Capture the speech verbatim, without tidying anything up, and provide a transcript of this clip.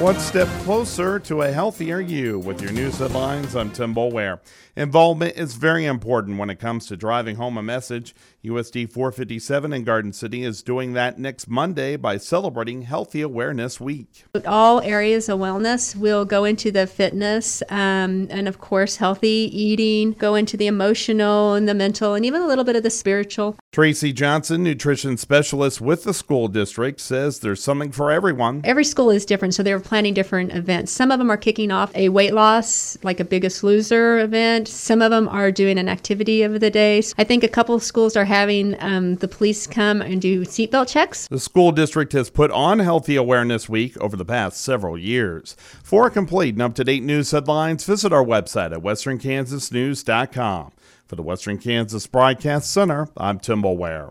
One step closer to a healthier you. With your news headlines, I'm Tim Boulware. Involvement is very important when it comes to driving home a message. U S D four fifty-seven in Garden City is doing that next Monday by celebrating Healthy Awareness Week. All areas of wellness will go into the fitness um, and, of course, healthy eating, go into the emotional and the mental and even a little bit of the spiritual. Tracy Johnson, nutrition specialist with the school district, says there's something for everyone. Every school is different, so they're planning different events. Some of them are kicking off a weight loss, like a Biggest Loser event. Some of them are doing an activity of the day. I think a couple of schools are having um, the police come and do seatbelt checks. The school district has put on Healthy Awareness Week over the past several years. For complete and up-to-date news headlines, visit our website at western kansas news dot com. For the Western Kansas Broadcast Center, I'm Tim Boulware.